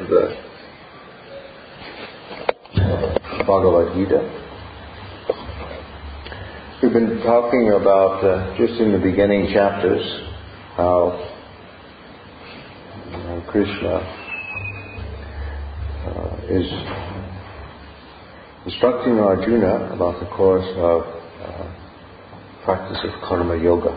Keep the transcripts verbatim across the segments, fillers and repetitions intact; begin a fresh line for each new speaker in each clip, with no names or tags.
the Bhagavad Gita. We've been talking about, uh, just in the beginning chapters, how uh, Krishna uh, is instructing Arjuna about the course of uh, practice of karma yoga,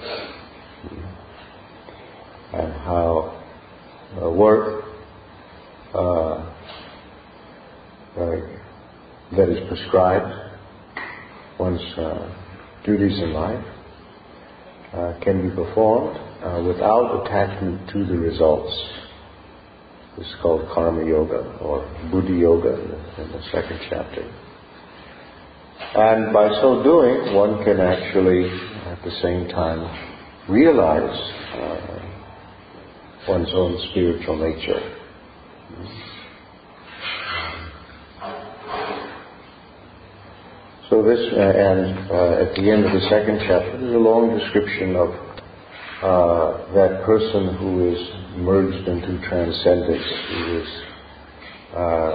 and how uh, work uh, uh, that is prescribed, one's uh, duties in life, uh, can be performed uh, without attachment to the results. This is called karma yoga, or buddhi yoga in the, in the second chapter. And by so doing, one can actually, at the same time, realize uh, one's own spiritual nature. So this, uh, and uh, at the end of the second chapter, there's a long description of uh, that person who is merged into transcendence, who is uh,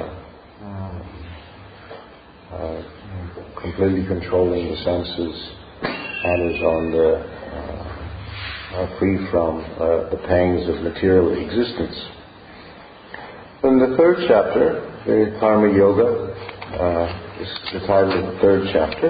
uh, completely controlling the senses and is on the uh, uh, free from uh, the pangs of material existence. In the third chapter, the Karma Yoga, uh, is the title of the third chapter,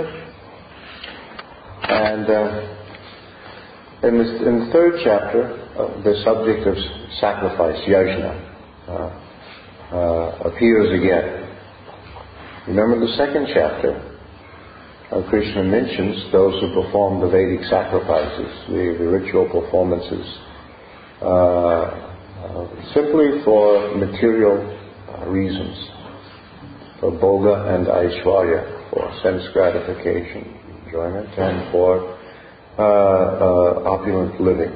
and uh, in, this, in the third chapter, uh, the subject of sacrifice, yajna, uh, uh, appears again. Remember the second chapter, uh, Krishna mentions those who perform the Vedic sacrifices, the, the ritual performances, uh, uh, simply for material uh, reasons, for bhoga and aishwarya, for sense gratification, enjoyment, and for uh, uh, opulent living.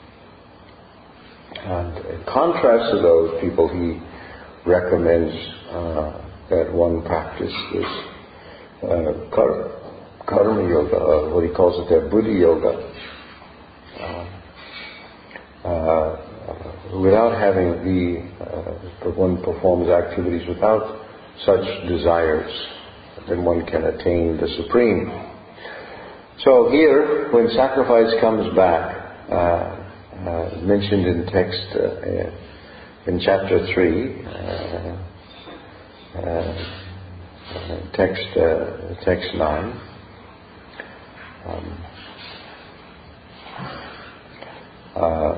And in contrast to those people, he recommends uh, that one practice this uh, kar- karma yoga, or what he calls it there, buddhi yoga, uh, uh, without having the, uh, one performs activities without such desires, then one can attain the supreme. So here, when sacrifice comes back, uh, uh, mentioned in text uh, in chapter three, uh, uh, text uh, text nine. Um, uh,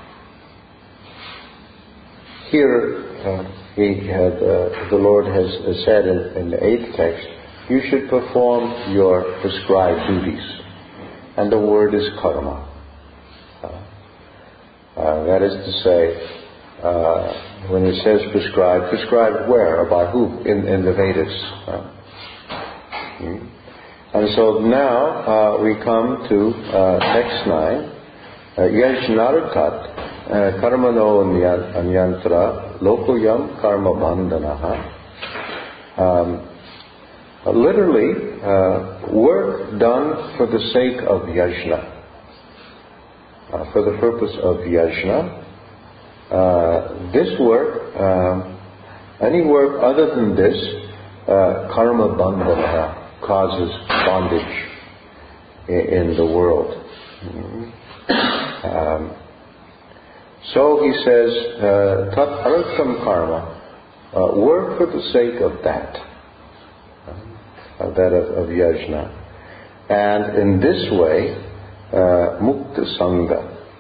here. Uh, He had, uh, the Lord has said in, in the eighth text, you should perform your prescribed duties. And the word is karma. Uh, uh, that is to say, uh, when it says prescribed, prescribed where or by who? In, in the Vedas. Uh, hmm. And so now uh, we come to uh, text nine. Yajnaratat karmano anyantra lokuyam karma bandhanaha. Um, literally, uh, work done for the sake of yajna, uh, for the purpose of yajna. Uh, this work, um, any work other than this, uh, karma bandhanaha, causes bondage in, in the world. Mm-hmm. Um, so he says, tat artham karma, uh, work for the sake of that, uh, of that of, of yajna. And in this way, uh, mukta sangha,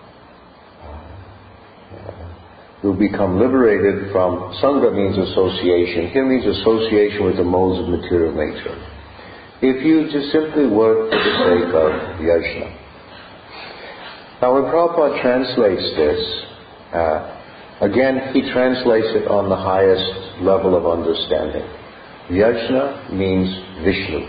uh, will become liberated from, sangha means association, here means association with the modes of material nature. If you just simply work for the sake of yajna. Now when Prabhupada translates this, uh, again he translates it on the highest level of understanding. Yajna means Vishnu.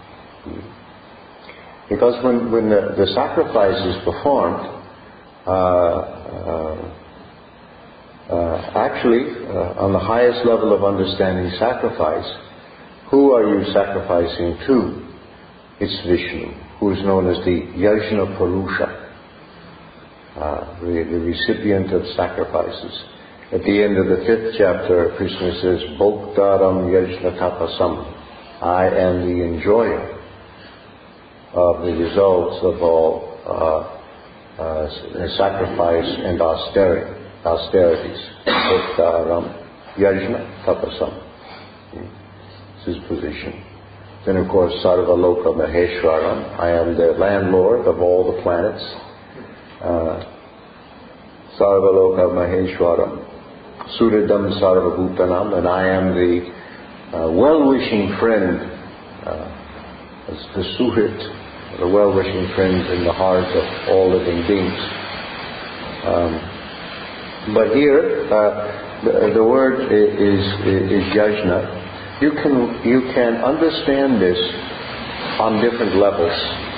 Because when, when the, the sacrifice is performed, uh, uh, uh, actually uh, on the highest level of understanding sacrifice, who are you sacrificing to? It's Vishnu, who is known as the Yajna Purusha. Uh, the, the recipient of sacrifices. At the end of the fifth chapter, Krishna says, Bhoktaram Yajna Tapasam. I am the enjoyer of the results of all uh, uh, sacrifice and austerity, austerities. Bhoktaram Yajna Tapasam. This is position. Then of course, Sarvaloka Maheshwaram. I am the landlord of all the planets. Uh, Sarvaloka Maheshwaram. Suridam Sarvabhutanam. And I am the uh, well-wishing friend, uh, the Suhrit, the well-wishing friend in the heart of all living beings. Um, but here, uh, the, the word is, is, is yajna. You can, you can understand this on different levels.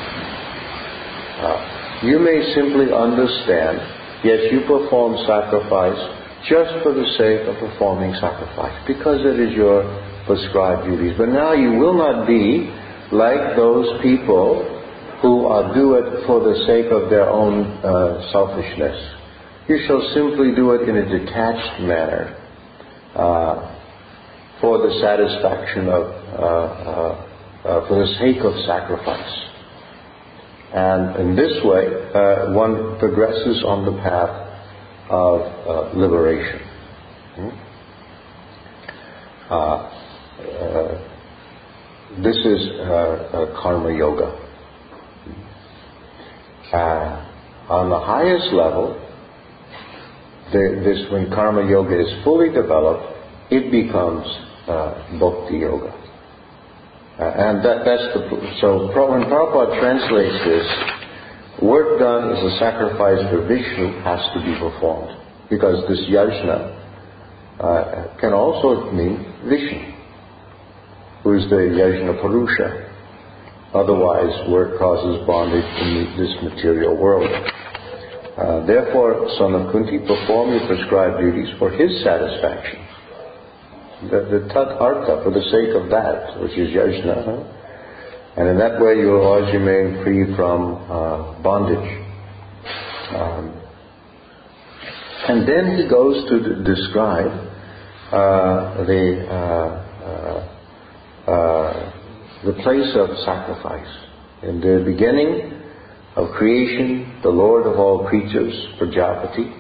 Uh, you may simply understand, yes, you perform sacrifice just for the sake of performing sacrifice, because it is your prescribed duties. But now you will not be like those people who uh, do it for the sake of their own uh, selfishness. You shall simply do it in a detached manner, uh, for the satisfaction of, uh, uh, uh, for the sake of sacrifice. And in this way, uh, one progresses on the path of uh, liberation. Hmm? Uh, uh, this is uh, uh, karma yoga. Uh, on the highest level, the, this when karma yoga is fully developed, it becomes Uh, bhakti yoga. Uh, and that, that's the... So when Prabhupada translates this, work done as a sacrifice for Vishnu has to be performed. Because this yajna uh, can also mean Vishnu, who is the yajna Purusha. Otherwise, work causes bondage in this material world. Uh, therefore, son of Kunti, perform your prescribed duties for his satisfaction. The, the tat artha, for the sake of that, which is yajna. Huh? And in that way you will always remain free from uh, bondage. Um, and then he goes to d- describe uh, the uh, uh, uh, the place of sacrifice. In the beginning of creation, the Lord of all creatures, Prajapati,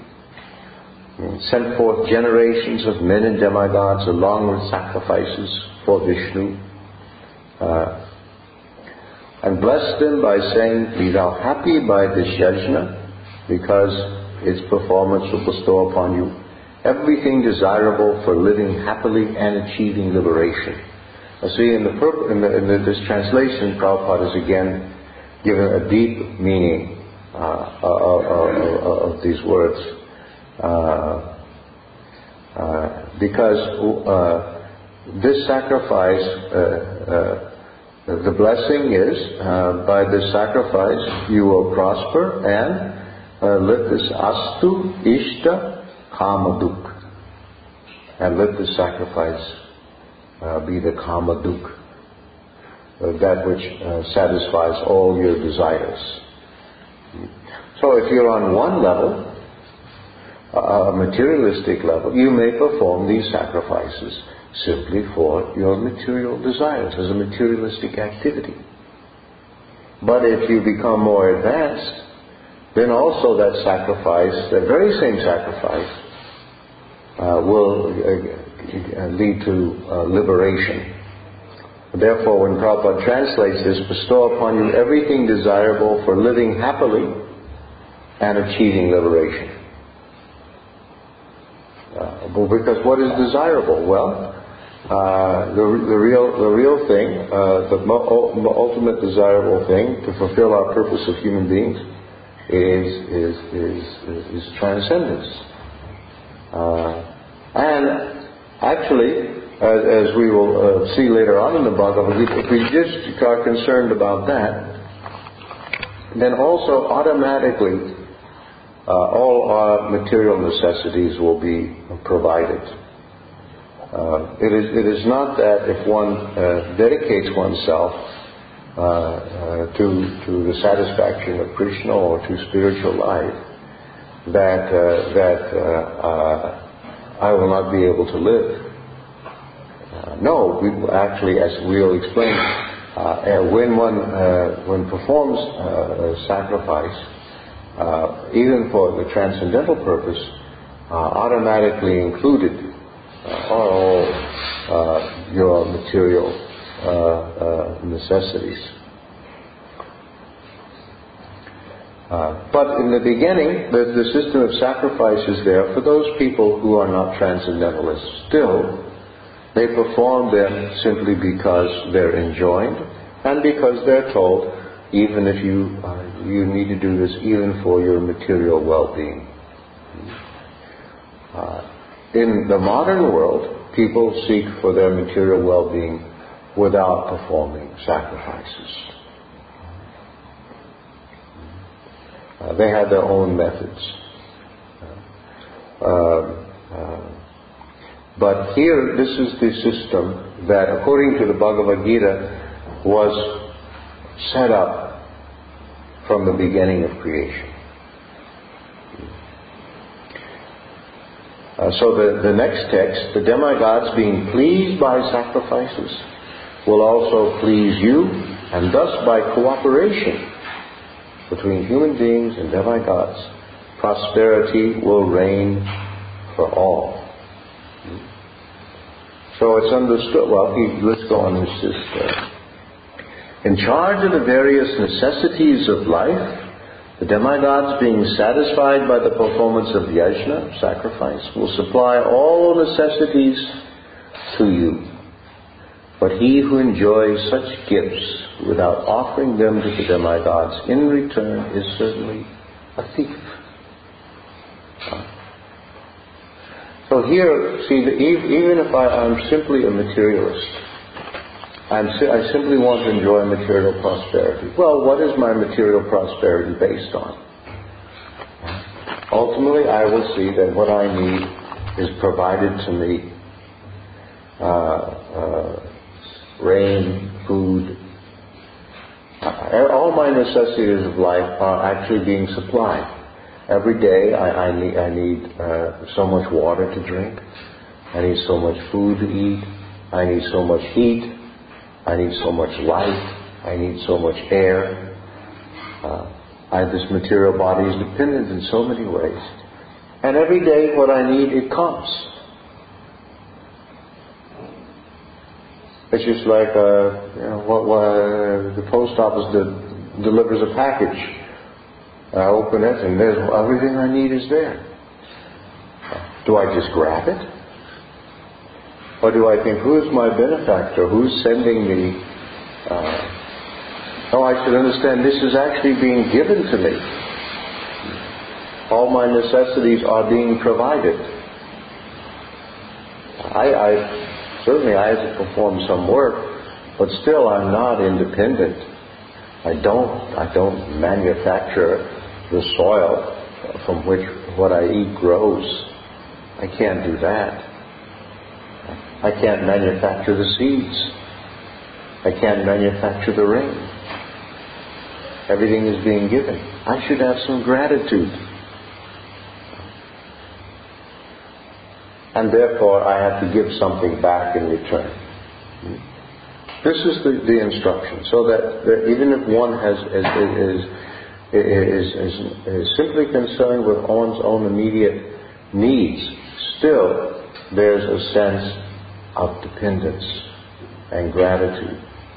sent forth generations of men and demigods along with sacrifices for Vishnu, uh, and blessed them by saying, be thou happy by this yajna, because its performance will bestow upon you everything desirable for living happily and achieving liberation. Now see, in, the, in, the, in the, this translation, Prabhupada is again given a deep meaning uh, of, of, of these words. Uh, uh, because uh, this sacrifice, uh, uh, the blessing is, uh, by this sacrifice you will prosper and uh, let this astu ishta kamaduk, and let this sacrifice uh, be the kamaduk, uh, that which uh, satisfies all your desires. So if you're on one level, a materialistic level, you may perform these sacrifices simply for your material desires, as a materialistic activity. But if you become more advanced, then also that sacrifice, that very same sacrifice, uh, will uh, lead to uh, liberation. Therefore, when Prabhupada translates this, bestow upon you everything desirable for living happily and achieving liberation. Uh, because what is desirable? Well, uh, the, the real the real thing, uh, the mo- ultimate desirable thing to fulfill our purpose of human beings is is is, is, is transcendence. Uh, and actually, as, as we will uh, see later on in the Bhagavad Gita, if we just are concerned about that, then also automatically Uh, all our material necessities will be provided. Uh, it is it is not that if one uh, dedicates oneself uh, uh, to to the satisfaction of Krishna or to spiritual life, that uh, that uh, uh, I will not be able to live. Uh, no, we actually, as we'll explain, uh, when one uh, when performs uh, a sacrifice, uh, even for the transcendental purpose, uh, automatically included uh, are all uh, your material uh, uh, necessities. Uh, but in the beginning, the, the system of sacrifice is there for those people who are not transcendentalists. Still, they perform them simply because they're enjoined and because they're told, even if you uh, you need to do this even for your material well-being. Uh, in the modern world, people seek for their material well-being without performing sacrifices. Uh, they have their own methods. Uh, uh, but here, this is the system that, according to the Bhagavad Gita, was set up from the beginning of creation. Uh, so the, the next text, the demigods being pleased by sacrifices will also please you, and thus by cooperation between human beings and demigods, prosperity will reign for all. So it's understood. Well, he, let's go on. It's just uh, in charge of the various necessities of life, the demigods, being satisfied by the performance of yajna, sacrifice, will supply all necessities to you. But he who enjoys such gifts without offering them to the demigods in return is certainly a thief. So here, see, even if I, I'm simply a materialist, I'm, I simply want to enjoy material prosperity. Well, what is my material prosperity based on? Ultimately, I will see that what I need is provided to me. Uh, uh, rain, food, uh, all my necessities of life are actually being supplied. Every day I, I need, I need uh, so much water to drink. I need so much food to eat. I need so much heat. I need so much light. I need so much air. Uh, I, this material body is dependent in so many ways. And every day what I need, it comes. It's just like uh, you know, what, what, uh, the post office de- delivers a package. I open it and there's everything I need is there. Do I just grab it? Or do I think, who's my benefactor? Who's sending me? Uh, oh, I should understand this is actually being given to me. All my necessities are being provided. I, I Certainly I have to perform some work, but still I'm not independent. I don't, I don't manufacture the soil from which what I eat grows. I can't do that. I can't manufacture the seeds. I can't manufacture the rain. Everything is being given. I should have some gratitude. And therefore I have to give something back in return. This is the, the instruction, so that, that even if one has is is, is is is simply concerned with one's own immediate needs, still there's a sense of dependence and gratitude.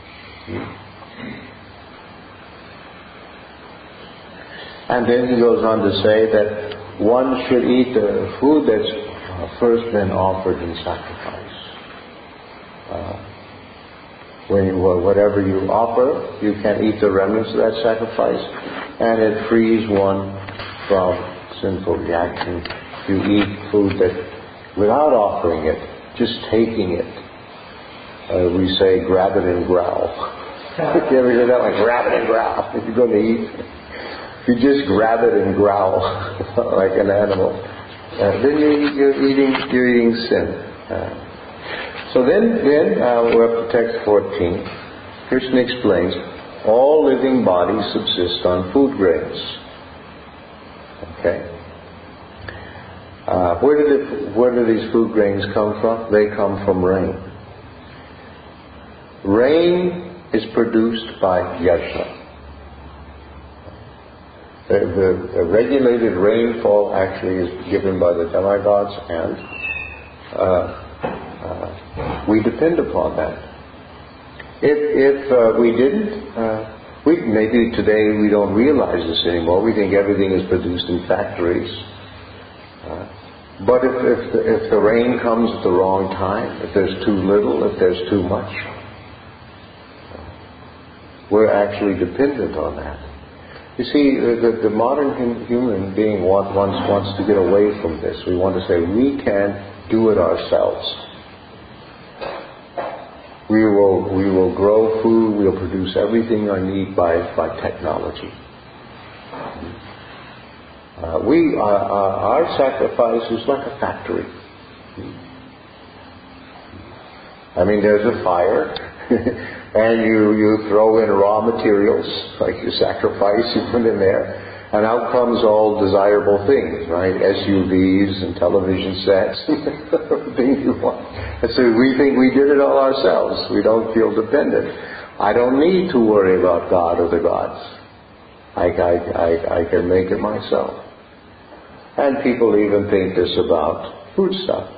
And then he goes on to say that one should eat the food that's Uh, first been offered in sacrifice. Uh, when you, whatever you offer, you can eat the remnants of that sacrifice, and it frees one from sinful reaction. You eat food that, without offering it, just taking it, uh, we say, grab it and growl. You ever hear that one? Grab it and growl. If you're going to eat, you just grab it and growl like an animal. Uh, then you're, you're eating you're eating sin. Uh, so then then uh, we're up to text fourteen. Krishna explains, all living bodies subsist on food grains. Okay. Uh, where did it, where do these food grains come from? They come from rain. Rain is produced by yajna. The, the, the regulated rainfall actually is given by the demigods, and uh, uh, we depend upon that. If, if uh, we didn't, uh, we, maybe today we don't realize this anymore. We think everything is produced in factories. Uh, but if, if, the, if the rain comes at the wrong time, if there's too little, if there's too much, we're actually dependent on that. You see, the, the modern hum, human being want, wants, wants to get away from this. We want to say, we can do it ourselves. We will, we will grow food, we'll produce everything I need by, by technology. Uh, we, uh, uh, our sacrifice is like a factory. I mean, there's a fire, and you, you throw in raw materials, like you sacrifice, you put in there, and out comes all desirable things, right? S U Vs and television sets, everything you want. And so we think we did it all ourselves. We don't feel dependent. I don't need to worry about God or the gods. I, I, I, I can make it myself. And people even think this about food stuff.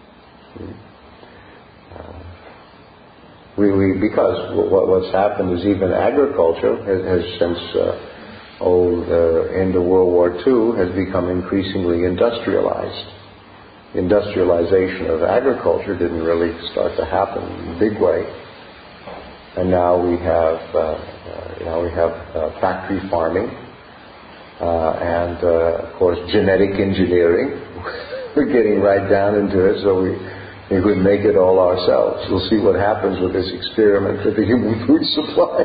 Uh, we, we, because what, what's happened is even agriculture has, has since uh, oh, the end of World War Two has become increasingly industrialized. Industrialization of agriculture didn't really start to happen in a big way. And now we have, uh, uh, now we have uh, factory farming. Uh, and, uh, of course, genetic engineering. We're getting right down into it, so we, we would make it all ourselves. We'll see what happens with this experiment with the human food supply.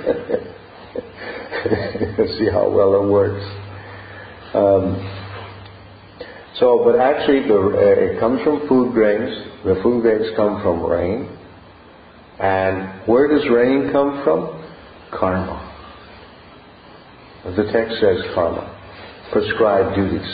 See how well it works. Um, so, but actually, the, uh, it comes from food grains. The food grains come from rain. And where does rain come from? Karma. The text says karma, prescribed duties.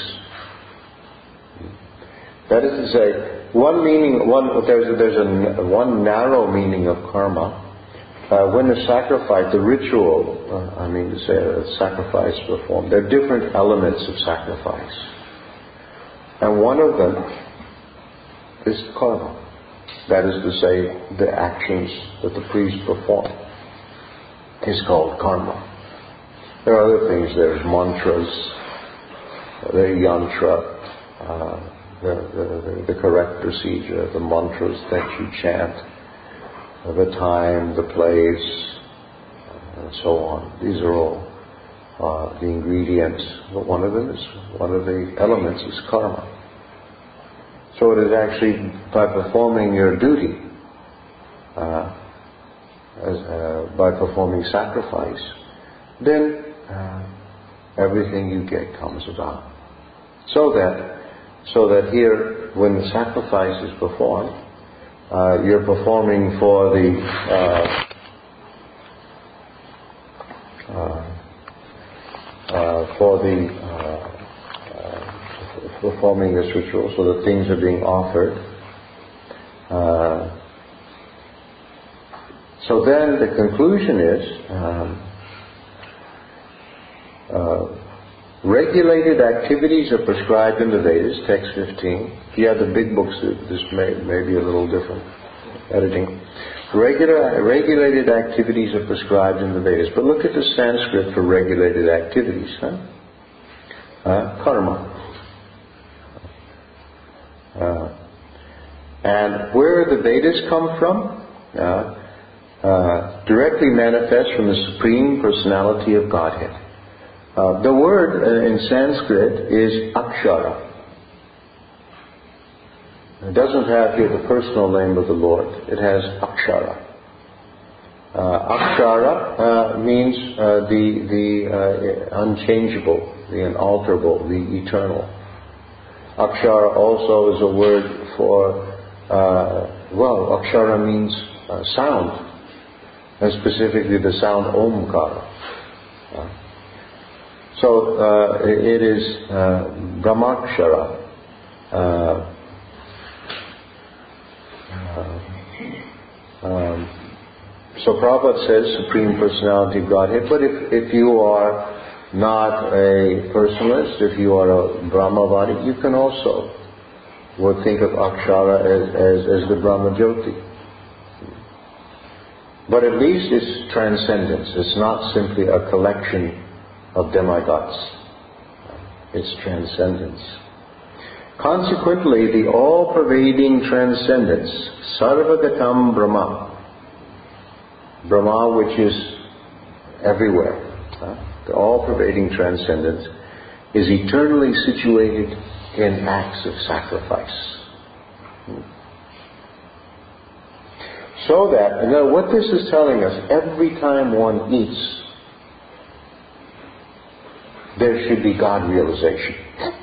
That is to say, one meaning, one there's a, there's a one narrow meaning of karma. Uh, when the sacrifice, the ritual, uh, I mean to say, a sacrifice performed, there are different elements of sacrifice, and one of them is karma. That is to say, the actions that the priest performed is called karma. There are other things. There's mantras, the yantra, uh, the, the, the correct procedure, the mantras that you chant, uh, the time, the place, uh, and so on. These are all uh, the ingredients. But one of them is, one of the elements is karma. So it is actually by performing your duty, uh, as, uh, by performing sacrifice, then Uh, everything you get comes about. So that, so that here, when the sacrifice is performed, uh, you're performing for the uh, uh, uh, for the uh, uh, performing this ritual, so that things are being offered. Uh, so then, the conclusion is. Um, Uh, regulated activities are prescribed in the Vedas, text fifteen. If you have the big books, this may, may be a little different editing. Regular, regulated activities are prescribed in the Vedas. But look at the Sanskrit for regulated activities. Huh? Uh, karma. Uh, and where the Vedas come from? Uh, uh, directly manifest from the Supreme Personality of Godhead. Uh, the word uh, in Sanskrit is akshara. It doesn't have here the personal name of the Lord. It has akshara. Uh, akshara uh, means uh, the the uh, unchangeable, the unalterable, the eternal. Akshara also is a word for uh, well, akshara means uh, sound, and specifically the sound omkara. Uh, So uh, it is uh, Brahmakshara. uh, uh, um, so Prabhupada says Supreme Personality of Godhead, but if, if you are not a personalist, if you are a Brahmavadi, you can also would think of Akshara as, as, as the Brahma Jyoti. But at least it's transcendence. It's not simply a collection of demigods. It's transcendence. Consequently, the all-pervading transcendence, Sarvagatam Brahma, Brahma which is everywhere, huh? The all-pervading transcendence is eternally situated in acts of sacrifice. So that, you know, what this is telling us, every time one eats, there should be God realization.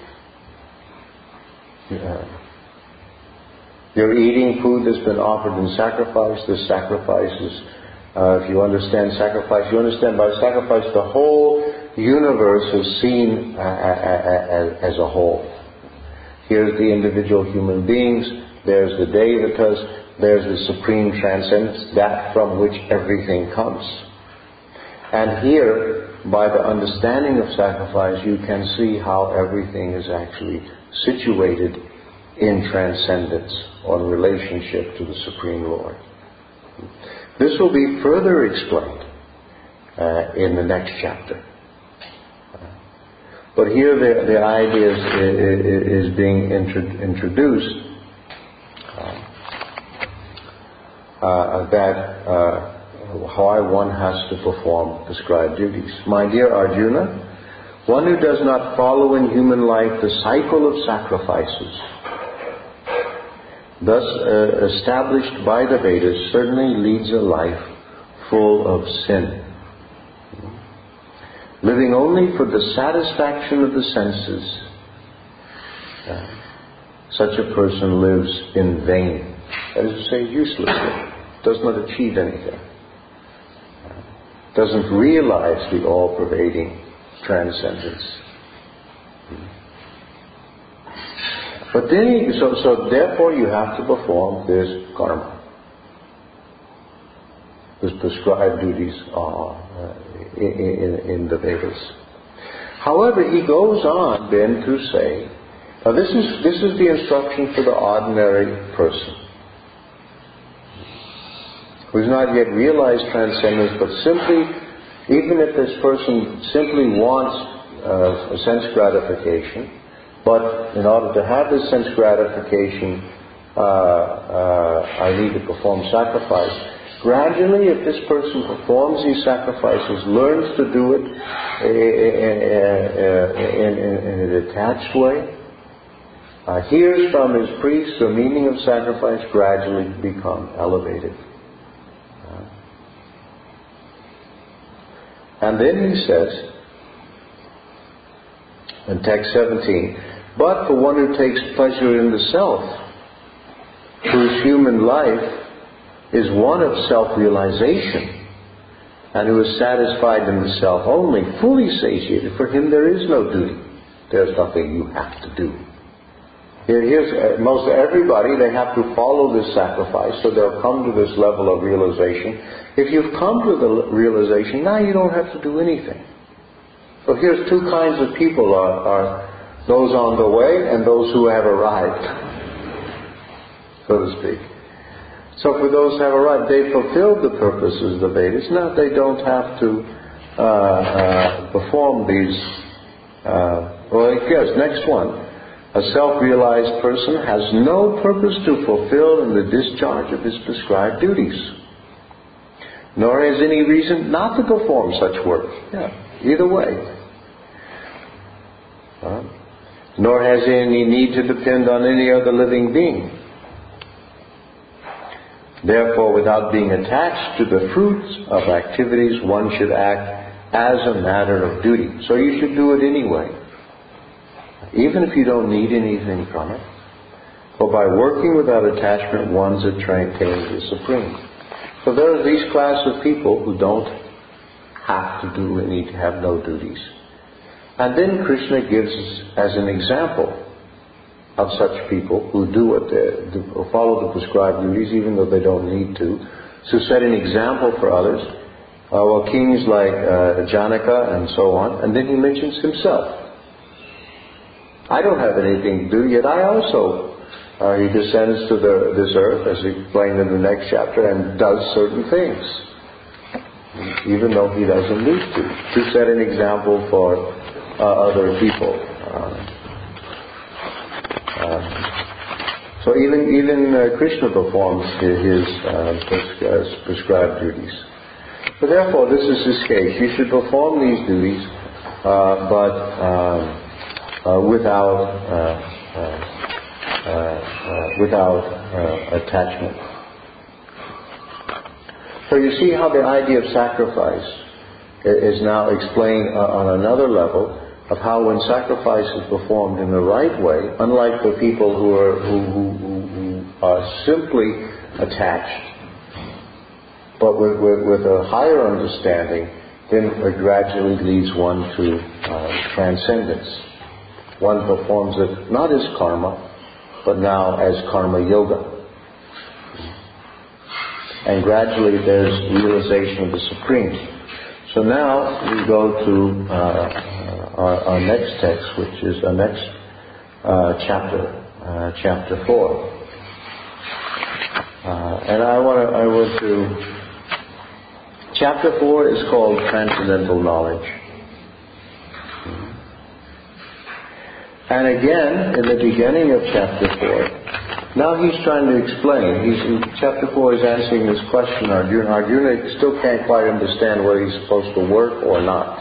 Yeah. You're eating food that's been offered in sacrifice. This sacrifice is, uh, if you understand sacrifice, you understand by sacrifice the whole universe is seen uh, as, as a whole. Here's the individual human beings, there's the Devatas, there's the supreme transcendence, that from which everything comes. And here, by the understanding of sacrifice, you can see how everything is actually situated in transcendence or in relationship to the Supreme Lord. This will be further explained uh, in the next chapter. But here the, the idea is, is being intro, introduced uh, uh, that uh, why one has to perform prescribed duties. My dear Arjuna, one who does not follow in human life the cycle of sacrifices, thus uh, established by the Vedas, certainly leads a life full of sin. Living only for the satisfaction of the senses, uh, such a person lives in vain, that is to say, uselessly, does not achieve anything, uh, doesn't realize the all-pervading transcendence. But then, so, so therefore you have to perform this karma. These prescribed duties are uh, in, in, in the Vedas. However, he goes on then to say, now this is this is the instruction for the ordinary person who's not yet realized transcendence, but simply, even if this person simply wants uh, a sense gratification, but in order to have this sense gratification, uh, uh, I need to perform sacrifice. Gradually, if this person performs these sacrifices, learns to do it in, in, in a detached way, uh, hears from his priest the meaning of sacrifice, gradually become elevated. Uh, and then he says, in text seventeen, but for one who takes pleasure in the self, whose human life is one of self-realization, and who is satisfied in the self only, fully satiated, for him there is no duty. There's nothing you have to do. Here, here's uh, most everybody, they have to follow this sacrifice, so they'll come to this level of realization. If you've come to the realization, now you don't have to do anything. So here's two kinds of people, are, are those on the way and those who have arrived, so to speak. So for those who have arrived, they fulfilled the purposes of the Vedas. Now they don't have to uh, uh, perform these. Uh, well, yes, next one. A self-realized person has no purpose to fulfill in the discharge of his prescribed duties, nor has any reason not to perform such work. Yeah, either way. Uh, nor has any need to depend on any other living being. Therefore, without being attached to the fruits of activities, one should act as a matter of duty. So you should do it anyway, even if you don't need anything from it. For by working without attachment, one's attains the supreme. So there are these class of people who don't have to do any, to have no duties. And then Krishna gives us as an example of such people who do what they do, follow the prescribed duties even though they don't need to, to set an example for others. Uh, well, kings like uh, Janaka and so on, and then he mentions himself. I don't have anything to do, yet I also, uh, he descends to the, this earth, as explained in the next chapter, and does certain things, even though he doesn't need to, to set an example for uh, other people. Uh, uh, so even even uh, Krishna performs his uh, pres- prescribed duties. So therefore, this is his case. You should perform these duties, uh, but um, uh, without uh, uh, uh, without uh, attachment. So you see how the idea of sacrifice is now explained on another level of how when sacrifice is performed in the right way, unlike the people who are who, who, who are simply attached, but with, with, with a higher understanding, then it gradually leads one to uh, transcendence. One performs it not as karma, but now as karma yoga. And gradually there's realization of the Supreme. So now we go to uh, our, our next text, which is our next uh, chapter, uh, chapter four. Uh, and I want to, I want to. Chapter four is called Transcendental Knowledge. And again, in the beginning of chapter four, now he's trying to explain. He's in chapter four is answering this question. Arjuna, Arjuna still can't quite understand whether he's supposed to work or not.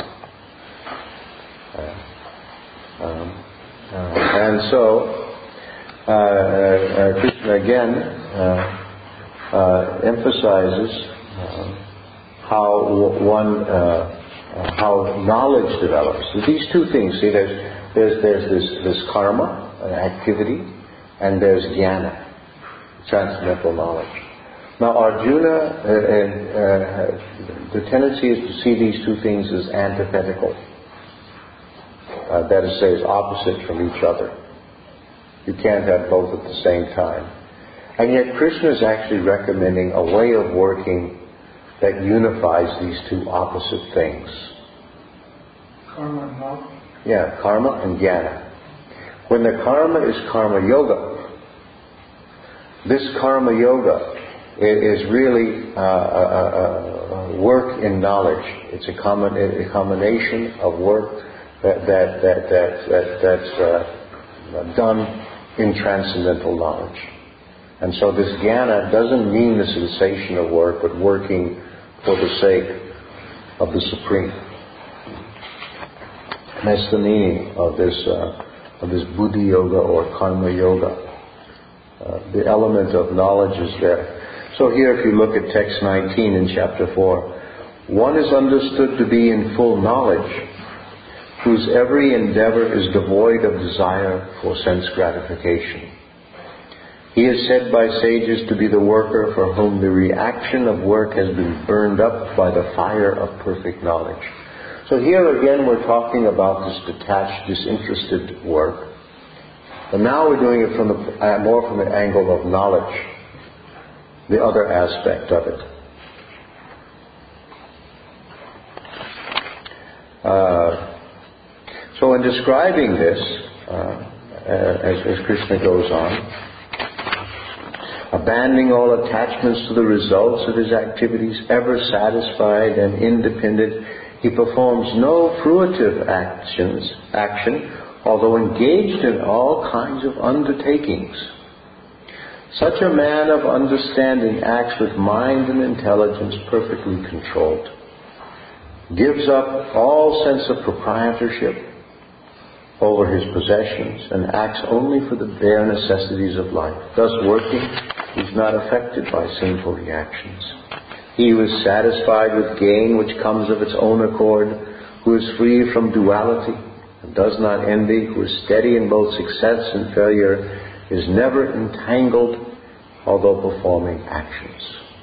Uh, um, uh, and so, uh, uh, Krishna again uh, uh, emphasizes uh, how one, uh, uh, how knowledge develops. These two things. See, there's there's there's this this karma, uh, activity. And there's jnana, transcendental knowledge. Now Arjuna, uh, uh, the tendency is to see these two things as antithetical. Uh, that is to say, as opposite from each other. You can't have both at the same time. And yet Krishna is actually recommending a way of working that unifies these two opposite things.
Karma and love?
Yeah, karma and jnana. When the karma is karma yoga, this karma yoga is really uh, a, a work in knowledge. It's a, common, a combination of work that, that, that, that, that that's uh, done in transcendental knowledge. And so this jnana doesn't mean the cessation of work, but working for the sake of the Supreme. And that's the meaning of this. Uh, of this buddhi yoga or karma yoga. Uh, the element of knowledge is there. So here if you look at text nineteen in chapter four, one is understood to be in full knowledge, whose every endeavor is devoid of desire for sense gratification. He is said by sages to be the worker for whom the reaction of work has been burned up by the fire of perfect knowledge. So here again we're talking about this detached, disinterested work. But now we're doing it from the, uh, more from the angle of knowledge, the other aspect of it. Uh, so in describing this, uh, as, as Krishna goes on, abandoning all attachments to the results of his activities, ever satisfied and independent, he performs no fruitive actions, action, although engaged in all kinds of undertakings. Such a man of understanding acts with mind and intelligence perfectly controlled, gives up all sense of proprietorship over his possessions, and acts only for the bare necessities of life. Thus working, he is not affected by sinful reactions. He who is satisfied with gain which comes of its own accord, who is free from duality, and does not envy, who is steady in both success and failure, is never entangled, although performing actions.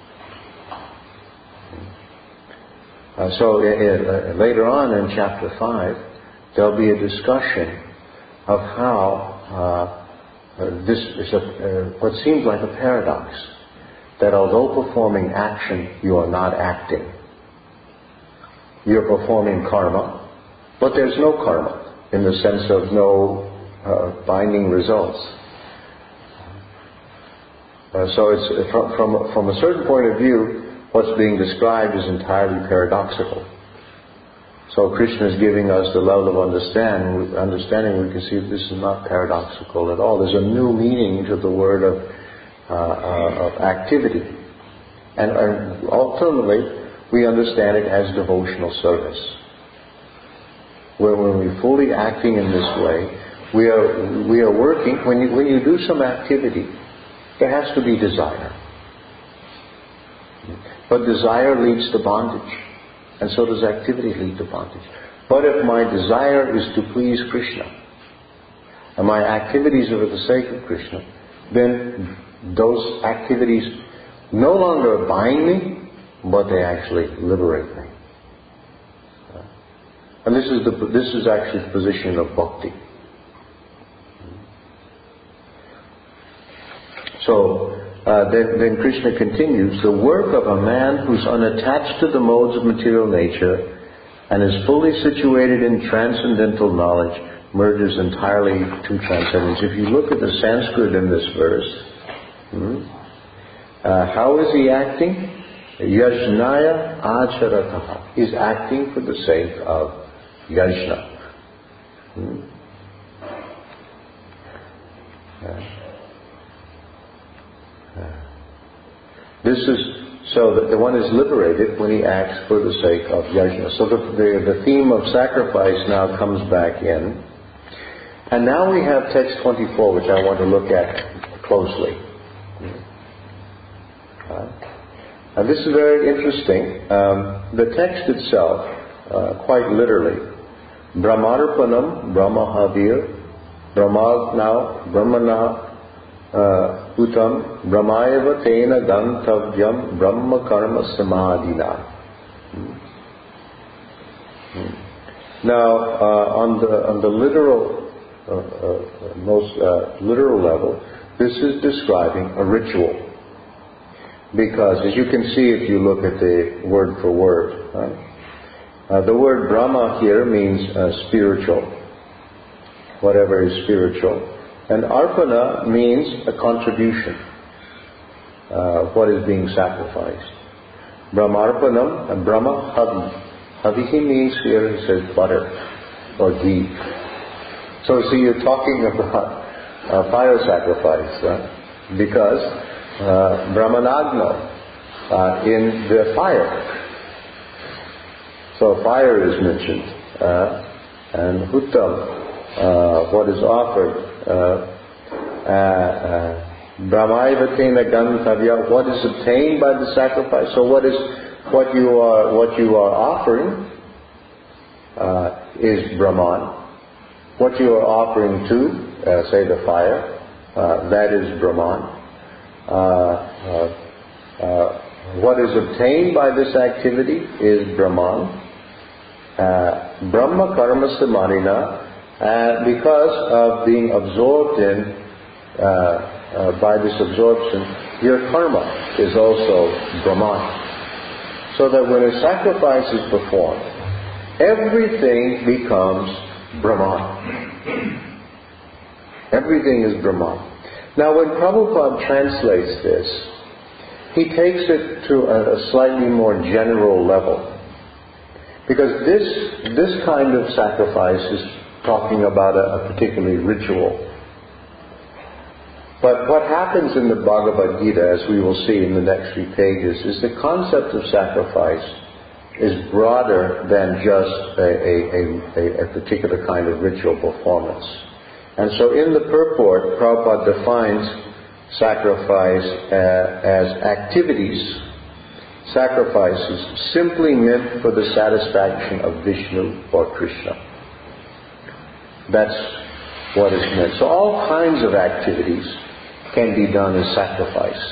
Uh, so uh, uh, later on in chapter five, there'll be a discussion of how uh, this is a, uh, what seems like a paradox, that although performing action, you are not acting. You're performing karma, but there's no karma in the sense of no uh, binding results. Uh, so it's from, from from a certain point of view, what's being described is entirely paradoxical. So Krishna is giving us the level of understand, understanding. We can see that this is not paradoxical at all. There's a new meaning to the word of, uh, uh, of activity. And, and ultimately, we understand it as devotional service. Where when we're fully acting in this way, we are we are working. When you when you do some activity, there has to be desire. But desire leads to bondage. And so does activity lead to bondage. But if my desire is to please Krishna, and my activities are for the sake of Krishna, then those activities no longer bind me, but they actually liberate me. And this is the this is actually the position of bhakti. So uh, then, then Krishna continues, the work of a man who's unattached to the modes of material nature and is fully situated in transcendental knowledge merges entirely to transcendence. If you look at the Sanskrit in this verse, hmm, uh, how is he acting? Yajnaya acharataha. He's acting for the sake of yajna. Hmm? Uh, This is so that the one is liberated when he acts for the sake of yajna. So the, the, the theme of sacrifice now comes back in. And now we have text twenty-four, which I want to look at closely. Uh, and this is very interesting. Um, the text itself, uh, quite literally, Brahmarpanam, Brahmahavir, Brahmagna, Brahmana, Uh, utam brahmayava tena gantavyam brahma karma samadhina. Hmm. Hmm. Now, uh, on the on the literal, uh, uh, most uh, literal level, this is describing a ritual. Because, as you can see if you look at the word for word, right? uh, the word Brahma here means uh, spiritual, whatever is spiritual. And arpana means a contribution, uh, what is being sacrificed. Brahmarpanam and Brahma Havi. Havihi means here, he says, butter or ghee. So see, you're talking about uh, fire sacrifice, uh, because uh, Brahmanagno uh, in the fire. So fire is mentioned, uh, and Huttam, uh, what is offered. Brahmaivatena gantavya, what is obtained by the sacrifice. So what is what you are what you are offering uh, is Brahman. What you are offering to, uh, say, the fire, uh, that is Brahman. Uh, uh, uh, what is obtained by this activity is Brahman. Uh, Brahma karma samadhina. Uh, because of being absorbed in, uh, uh, by this absorption, your karma is also Brahman. So that when a sacrifice is performed, everything becomes Brahman. Everything is Brahman. Now when Prabhupada translates this, he takes it to a, a slightly more general level. Because this, this kind of sacrifice is talking about a, a particular ritual. But what happens in the Bhagavad Gita, as we will see in the next few pages, is the concept of sacrifice is broader than just a, a, a, a particular kind of ritual performance. And so in the purport, Prabhupada defines sacrifice uh, as activities, sacrifices simply meant for the satisfaction of Vishnu or Krishna. That's what is meant. So all kinds of activities can be done as sacrifice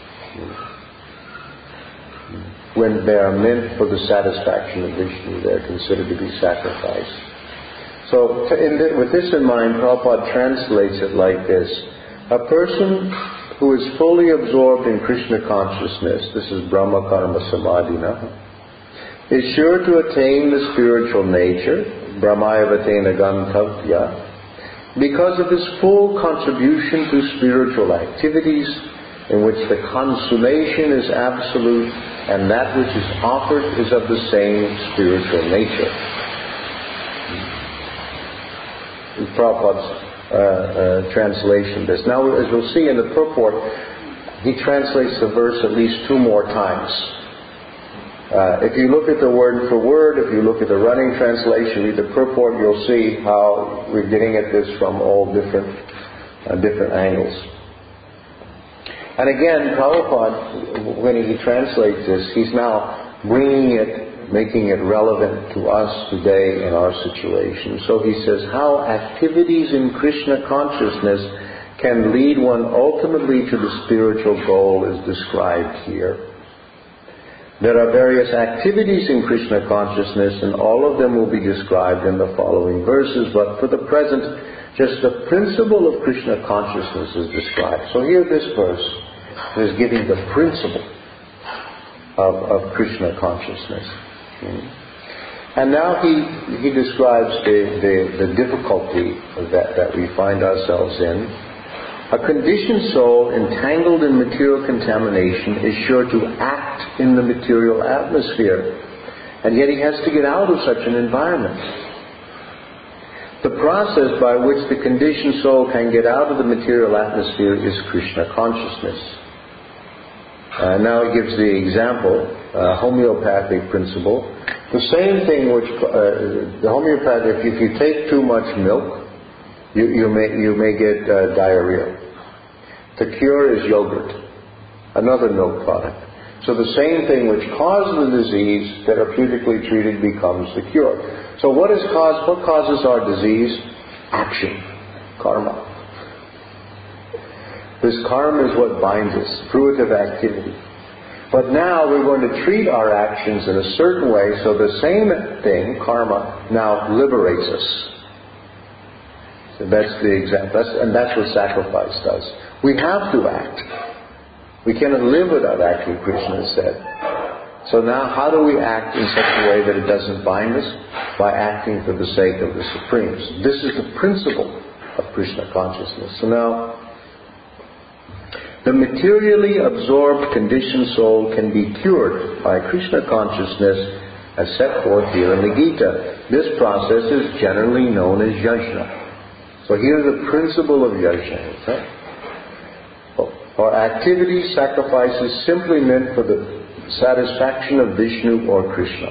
when they are meant for the satisfaction of Vishnu. They are considered to be sacrifice. So in the, with this in mind, Prabhupada translates it like this. A person who is fully absorbed in Krishna consciousness, this is Brahma Karma Samadhina, is sure to attain the spiritual nature, Brahmayavatena Gantavya, because of his full contribution to spiritual activities in which the consummation is absolute and that which is offered is of the same spiritual nature. Prabhupada's uh, uh, translation of this. Now, as we'll see in the purport, he translates the verse at least two more times. Uh, if you look at the word for word, if you look at the running translation, read the purport, you'll see how we're getting at this from all different uh, different angles. And again, Prabhupada, when he translates this, he's now bringing it, making it relevant to us today in our situation. So he says, how activities in Krishna consciousness can lead one ultimately to the spiritual goal is described here. There are various activities in Krishna consciousness, and all of them will be described in the following verses, but for the present, just the principle of Krishna consciousness is described. So here this verse is giving the principle of, of Krishna consciousness. And now he he describes the, the, the difficulty that, that we find ourselves in. A conditioned soul entangled in material contamination is sure to act in the material atmosphere, and yet he has to get out of such an environment. The process by which the conditioned soul can get out of the material atmosphere is Krishna consciousness. Uh, now he gives the example, uh, homeopathic principle. The same thing which, uh, the homeopathic, if you take too much milk, You, you may you may get uh, diarrhea. The cure is yogurt, another milk product. So the same thing which caused the disease, therapeutically treated, becomes the cure. So what is cause? What causes our disease? Action, karma. This karma is what binds us, fruitive activity. But now we're going to treat our actions in a certain way, so the same thing, karma, now liberates us. So that's the example, that's, and that's what sacrifice does. We have to act. We cannot live without acting, Krishna said. So now how do we act in such a way that it doesn't bind us? By acting for the sake of the Supreme. So this is the principle of Krishna consciousness. So now, the materially absorbed conditioned soul can be cured by Krishna consciousness as set forth here in the Gita. This process is generally known as yajna. So here's the principle of yajna. Right? Or activity, sacrifices simply meant for the satisfaction of Vishnu or Krishna.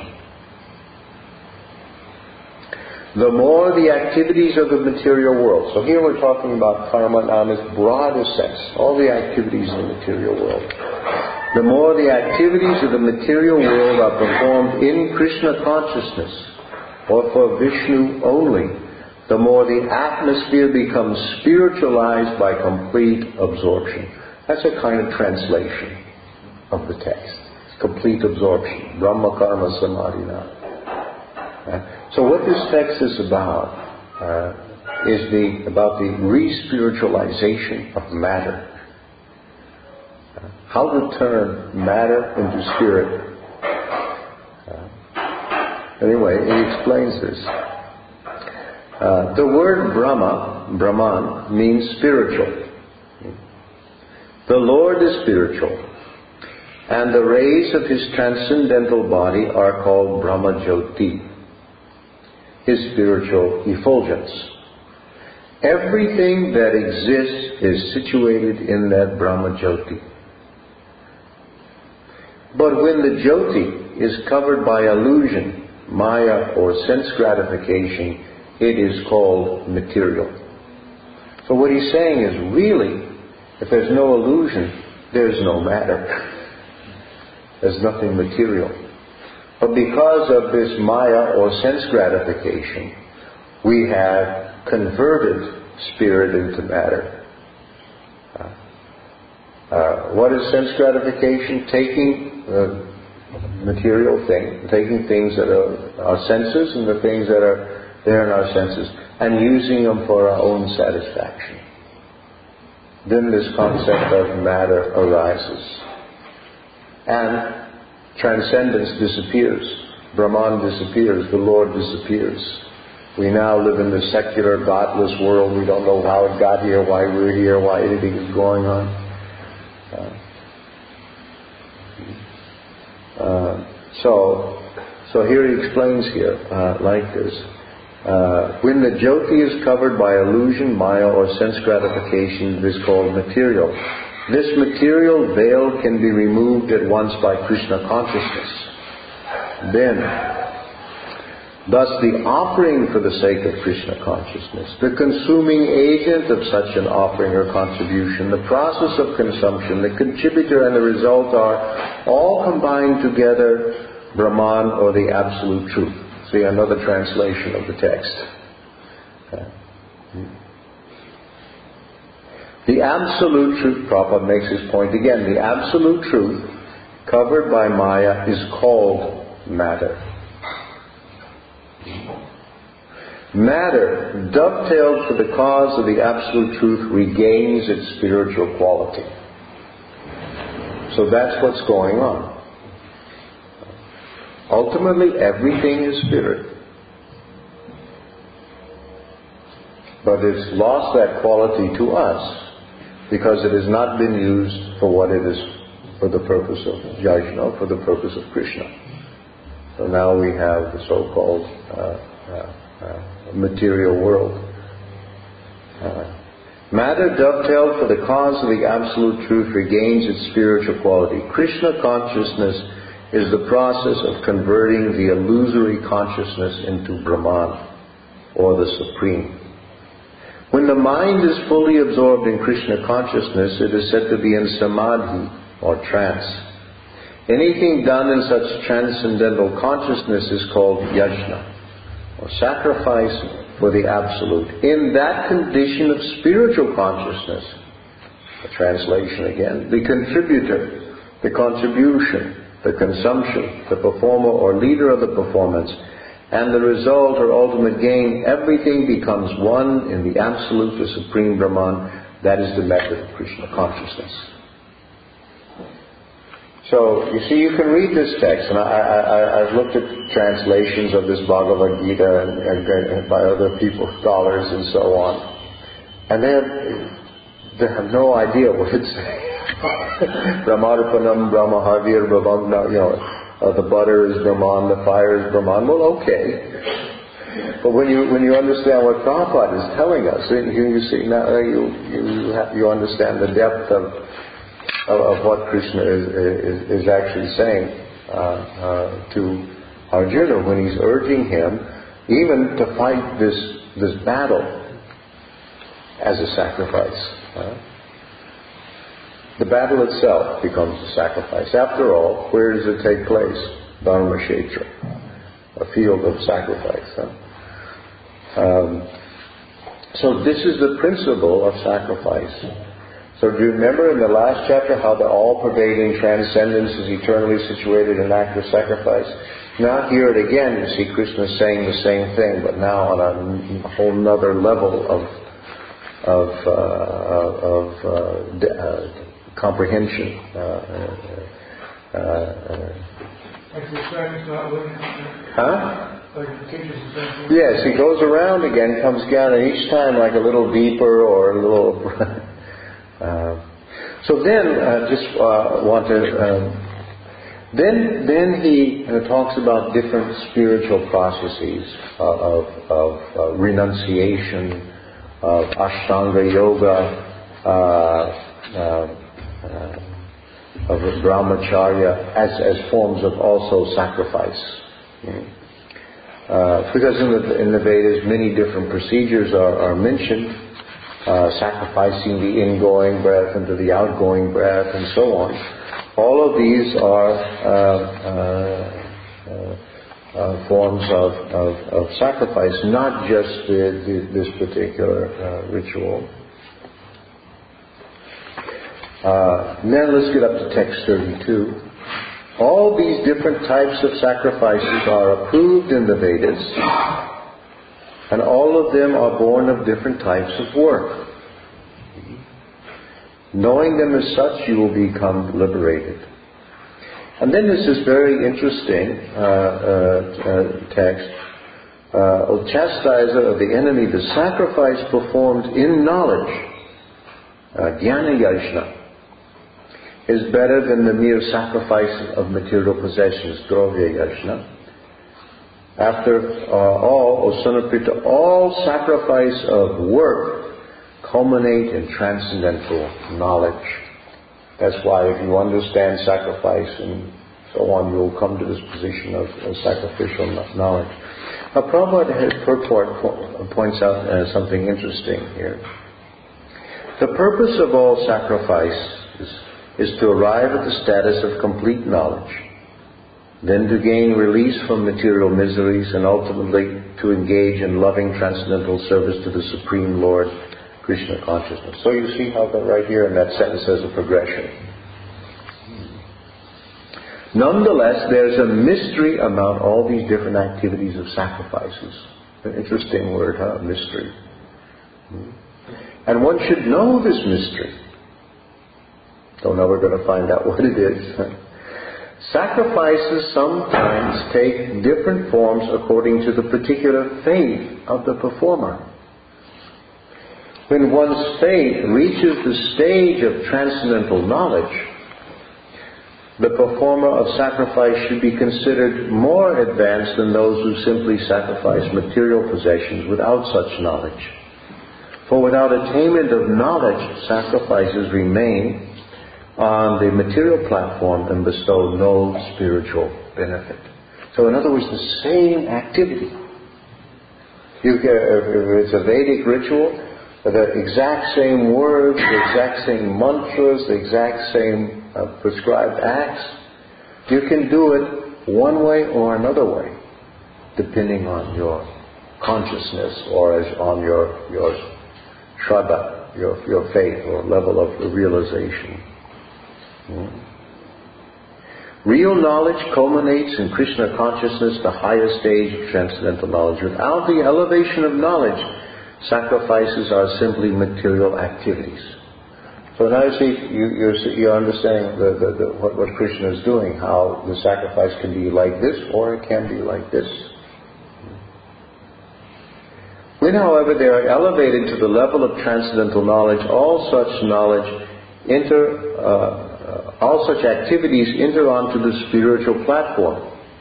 The more the activities of the material world. So here we're talking about karma now in its broadest sense. All the activities in the material world. The more the activities of the material world are performed in Krishna consciousness or for Vishnu only, the more the atmosphere becomes spiritualized by complete absorption. That's a kind of translation of the text. It's complete absorption. Brahma Karma Samadhina. Uh, so what this text is about uh, is the about the re-spiritualization of matter. Uh, how to turn matter into spirit. Uh, anyway, he explains this. Uh, the word Brahma, Brahman, means spiritual. The Lord is spiritual, and the rays of His transcendental body are called Brahma Jyoti, His spiritual effulgence. Everything that exists is situated in that Brahma Jyoti. But when the Jyoti is covered by illusion, maya, or sense gratification, it is called material. So what he's saying is, really, if there's no illusion, there's no matter. There's nothing material. But because of this maya or sense gratification, we have converted spirit into matter. Uh, uh, what is sense gratification? Taking uh, material things, taking things that are our senses and the things that are there in our senses, and using them for our own satisfaction. then this concept of matter arises. And transcendence disappears. Brahman disappears. The Lord disappears. We now live in this secular, godless world. We don't know how it got here, why we're here, why anything is going on. Uh, uh, so, so here he explains here, uh, like this. Uh, when the Jyoti is covered by illusion, maya, or sense gratification, it is called material. This material veil can be removed at once by Krishna consciousness. Then, thus the offering for the sake of Krishna consciousness, the consuming agent of such an offering or contribution, the process of consumption, the contributor and the result are all combined together, Brahman or the Absolute Truth. See, another translation of the text. Okay. The Absolute Truth, Prabhupada makes his point again, the Absolute Truth covered by Maya is called matter. Matter, dovetailed to the cause of the Absolute Truth, regains its spiritual quality. So that's what's going on. Ultimately, everything is spirit. But it's lost that quality to us because it has not been used for what it is, for the purpose of Yajna, for the purpose of Krishna. So now we have the so-called uh, uh, uh, material world. Uh, matter dovetailed for the cause of the Absolute Truth regains its spiritual quality. Krishna consciousness is the process of converting the illusory consciousness into Brahman, or the Supreme. When the mind is fully absorbed in Krishna consciousness, it is said to be in samadhi, or trance. Anything done in such transcendental consciousness is called yajna, or sacrifice for the Absolute. In that condition of spiritual consciousness, a translation again, the contributor, the contribution, the consumption, the performer or leader of the performance, and the result or ultimate gain, everything becomes one in the Absolute, the Supreme Brahman. That is the method of Krishna consciousness. So, you see, you can read this text, and I, I, I've looked at translations of this Bhagavad Gita and, and, and by other people, scholars and so on, and they have, they have no idea what it's saying. Brahmarpanam, Brahmahavir, Brahmagna, you know, uh, the butter is Brahman, the fire is Brahman. Well, okay. But when you when you understand what Prabhupada is telling us, you, you see now you you have, you understand the depth of of, of what Krishna is, is, is actually saying uh, uh, to Arjuna when he's urging him even to fight this this battle as a sacrifice. Uh, The battle itself becomes a sacrifice. After all, where does it take place? Dharma Kshetra, a field of sacrifice. Huh? Um, so this is the principle of sacrifice. So do you remember in the last chapter how the all-pervading transcendence is eternally situated in act of sacrifice? Now here it again, you see Krishna saying the same thing, but now on a whole nother level of of uh, of uh, de- uh, comprehension. Uh, uh, uh,
Like the science not living.
huh?
Like the teacher's the same thing.
Yes, he goes around again, comes down, and each time like a little deeper or a little. uh, so then, I just uh, want to. Um, then, then he uh, talks about different spiritual processes uh, of of uh, renunciation, of Ashtanga yoga. Uh, uh, Uh, of brahmacharya as, as forms of also sacrifice. Mm. Uh, because in the, in the Vedas many different procedures are, are mentioned, uh, sacrificing the ingoing breath into the outgoing breath and so on. All of these are uh, uh, uh, uh, forms of, of, of sacrifice, not just the, the, this particular uh, ritual. Uh, now let's get up to text thirty-two. All these different types of sacrifices are approved in the Vedas, and all of them are born of different types of work. Knowing them as such, you will become liberated. And then there's this very interesting uh, uh, uh, text. Uh, O chastiser of the enemy, the sacrifice performed in knowledge, uh, jnana yajna, is better than the mere sacrifice of material possessions, dravya yajna. After uh, all, O son of Pritha, all sacrifice of work culminate in transcendental knowledge. That's why if you understand sacrifice and so on, you'll come to this position of, of sacrificial knowledge. Now, Prabhupada purport points out uh, something interesting here. The purpose of all sacrifice is, is to arrive at the status of complete knowledge, then to gain release from material miseries, and ultimately to engage in loving transcendental service to the Supreme Lord, Krishna consciousness. So you see how that right here in that sentence there's a progression. Nonetheless, there's a mystery about all these different activities of sacrifices. An interesting word, huh? Mystery. And one should know this mystery. Don't know we're going to find out what it is. Sacrifices sometimes take different forms according to the particular faith of the performer. When one's faith reaches the stage of transcendental knowledge, the performer of sacrifice should be considered more advanced than those who simply sacrifice material possessions without such knowledge. For without attainment of knowledge, sacrifices remain on the material platform and bestow no spiritual benefit. So in other words, the same activity. You, if it's a Vedic ritual, the exact same words, the exact same mantras, the exact same uh, prescribed acts, you can do it one way or another way, depending on your consciousness or as on your your shraddha, your your faith or level of realization. Hmm. Real knowledge culminates in Krishna consciousness, the highest stage of transcendental knowledge. Without the elevation of knowledge, sacrifices are simply material activities. So now you see, you, you're, you're understanding the, the, the, what, what Krishna is doing, how the sacrifice can be like this or it can be like this. When, however, they are elevated to the level of transcendental knowledge, all such knowledge enter, uh, all such activities enter onto the spiritual platform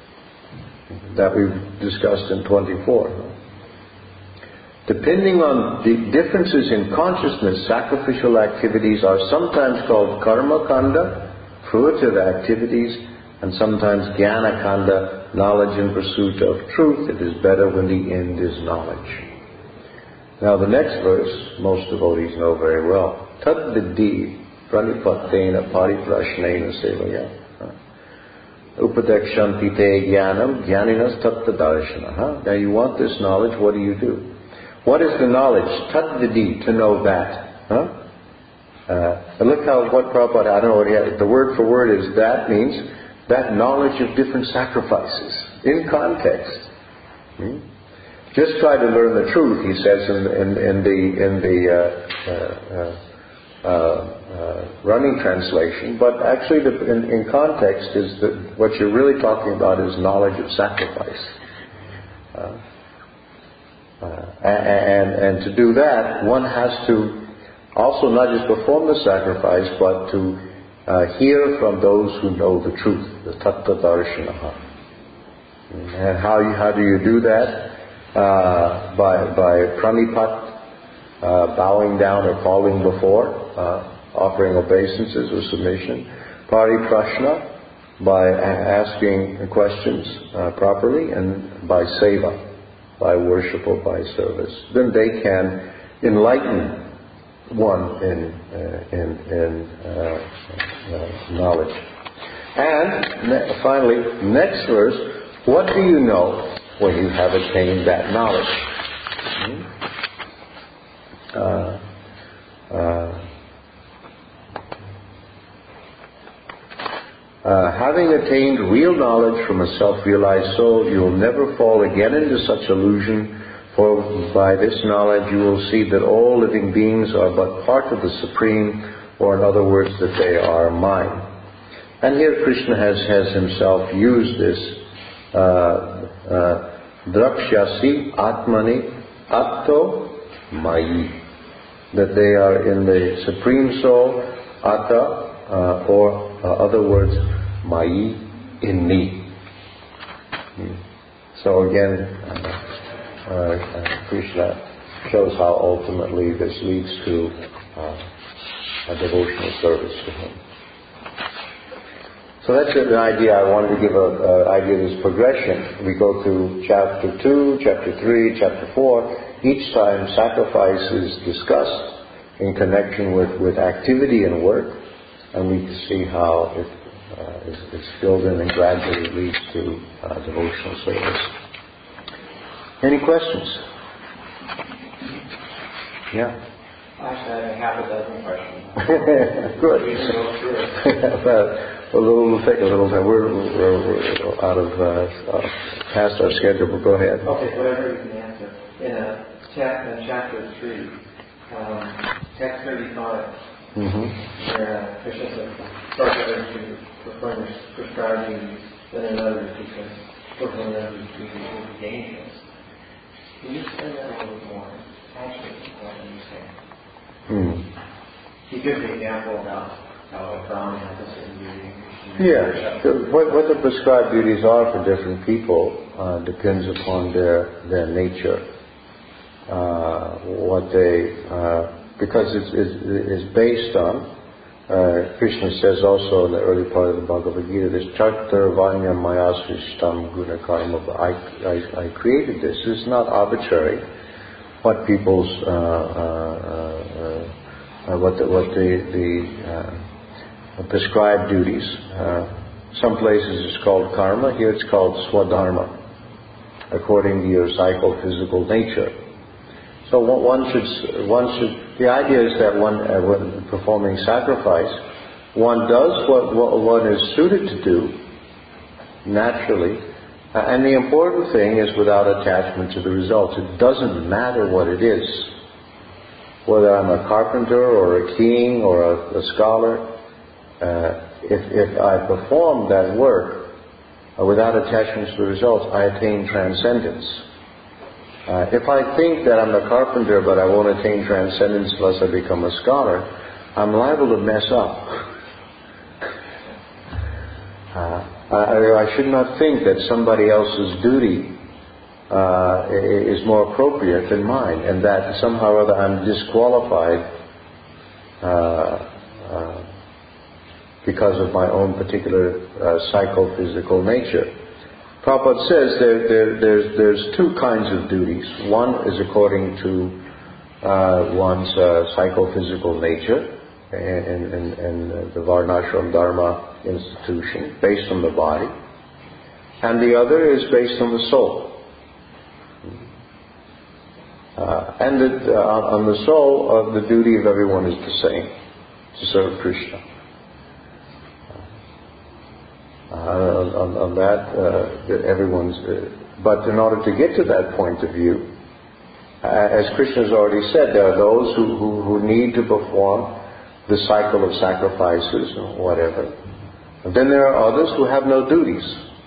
that we've discussed in twenty-four. Depending on the differences in consciousness, sacrificial activities are sometimes called karma kanda, fruitive activities, and sometimes jnana kanda, knowledge in pursuit of truth. It is better when the end is knowledge. Now the next verse, most devotees know very well. Tad vidhi pranipattena pariprashnena sevaya. Upadekshanti te jnanam jnaninas tatta darshana. Now you want this knowledge, what do you do? What is the knowledge? Tad vidhi, to know that. Huh? Uh, and look how, what Prabhupada, I don't know what he had, the word for word is that means that knowledge of different sacrifices in context. Hmm? Just try to learn the truth, he says in, in, in the in the uh, uh, uh, uh, running translation. But actually, the, in, in context, is that what you're really talking about is knowledge of sacrifice. Uh, uh, and and to do that, one has to also not just perform the sacrifice, but to uh, hear from those who know the truth, the tattva darshanaha. And how you, how do you do that? Uh, by by pranipat, uh, bowing down or falling before, uh, offering obeisances or submission. Pariprashna, by asking questions uh, properly, and by seva, by worship or by service. Then they can enlighten one in uh, in, in uh, uh, knowledge. And ne- finally, next verse. What do you know when you have attained that knowledge? Hmm? Uh, uh, uh, having attained real knowledge from a self-realized soul, you will never fall again into such illusion, for by this knowledge you will see that all living beings are but part of the Supreme, or in other words, that they are mine. And here Krishna has, has himself used this uh, uh, Drakshasi Atmani Atto Mayi, that they are in the Supreme Soul, Atta, uh, or uh, other words, Mayi, in me. Hmm. So again, uh, uh, Krishna shows how ultimately this leads to uh, a devotional service to him. So that's the idea. I wanted to give an idea of this progression. We go through chapter two, chapter three, chapter four. Each time sacrifice is discussed in connection with, with activity and work, and we see how it uh, is, is filled in and gradually leads to uh, devotional service. Any questions? Yeah.
Actually, I have a dozen questions.
Good.
We can go through it.
Well, a little, will take a little time. We're, we're, we're out of uh, uh, past our schedule, but go ahead.
Okay, whatever you can answer. In a cha- in chapter three, um, text thirty-five,
Mm-hmm.
where uh, Krishna says, first others to perform their prescribed duties, then another because performing their duties will be dangerous. Can you explain that a little bit more? Actually, what are you saying?
Mm.
He gives the example about how a Brahmin has a certain duty.
Yeah, so what, what the prescribed duties are for different people uh, depends upon their their nature. Uh, what they, uh, because it's, it's, it's based on, uh, Krishna says also in the early part of the Bhagavad Gita, this Chartar Vanya Maya Srishtam Guna Karma, I, I, I created this. It's not arbitrary what people's, uh, uh, uh, what the, what the, the uh, prescribed duties. Uh, some places it's called karma, here it's called swadharma, according to your psychophysical nature. So one should, one should, the idea is that one, uh, when performing sacrifice, one does what, what one is suited to do, naturally, uh, and the important thing is without attachment to the results. It doesn't matter what it is, whether I'm a carpenter or a king or a, a scholar. Uh, if, if I perform that work uh, without attachment to the results, I attain transcendence. Uh, if I think that I'm a carpenter but I won't attain transcendence unless I become a scholar, I'm liable to mess up. uh, I, I should not think that somebody else's duty uh, is more appropriate than mine, and that somehow or other I'm disqualified uh, uh, because of my own particular uh, psychophysical nature. Prabhupada says there, there, there's, there's two kinds of duties. One is according to uh, one's uh, psychophysical nature in, in, in the Varnashram Dharma institution, based on the body. And the other is based on the soul. Uh, and the, uh, on the soul, uh, the duty of everyone is the same, to serve Krishna. Uh, on, on that, uh, everyone's. Uh, but in order to get to that point of view, uh, as Krishna has already said, there are those who, who, who need to perform the cycle of sacrifices or whatever. And then there are others who have no duties.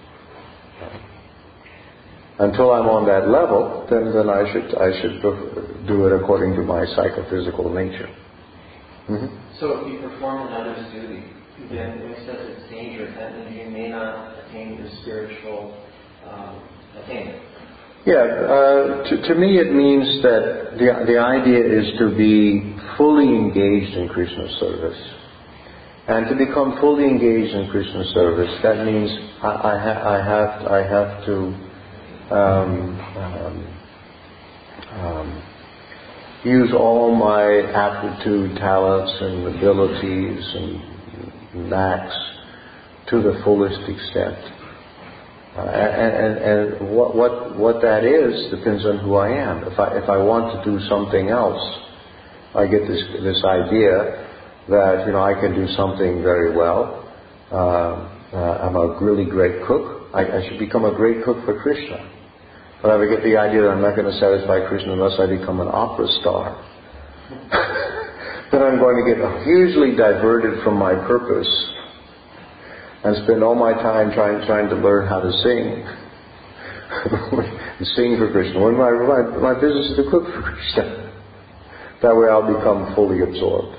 Until I'm on that level, then, then I should I should do it according to my psychophysical nature. Mm-hmm.
So if you perform another's duty, then when it says it's dangerous, that means you may not attain the spiritual um, attainment.
Yeah, uh, to, to me it means that the the idea is to be fully engaged in Krishna service. And to become fully engaged in Krishna service, that means I, I, ha- I have I have to um, um, um, use all my aptitude, talents, and abilities and knacks to the fullest extent. Uh, and and, and what, what what that is depends on who I am. If I if I want to do something else, I get this this idea that, you know, I can do something very well. Uh, uh, I'm a really great cook. I, I should become a great cook for Krishna. But I get the idea that I'm not going to satisfy Krishna unless I become an opera star. then I'm going to get hugely diverted from my purpose and spend all my time trying trying to learn how to sing. and sing for Krishna. When my, my, my business is to cook for Krishna. That way I'll become fully absorbed.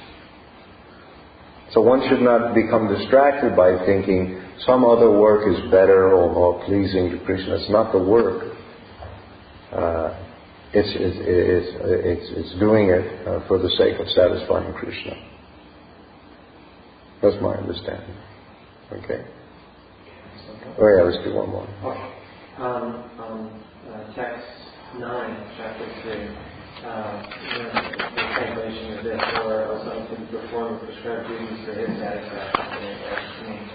So one should not become distracted by thinking some other work is better or more pleasing to Krishna. It's not the work. Uh, it's, it's, it's, it's, it's doing it uh, for the sake of satisfying Krishna. That's my understanding. Okay? Oh yeah, let's do one more.
Okay. Um, um, uh, text nine, chapter three. Uh, the translation of this, or someone can perform the prescribed duties for his satisfaction.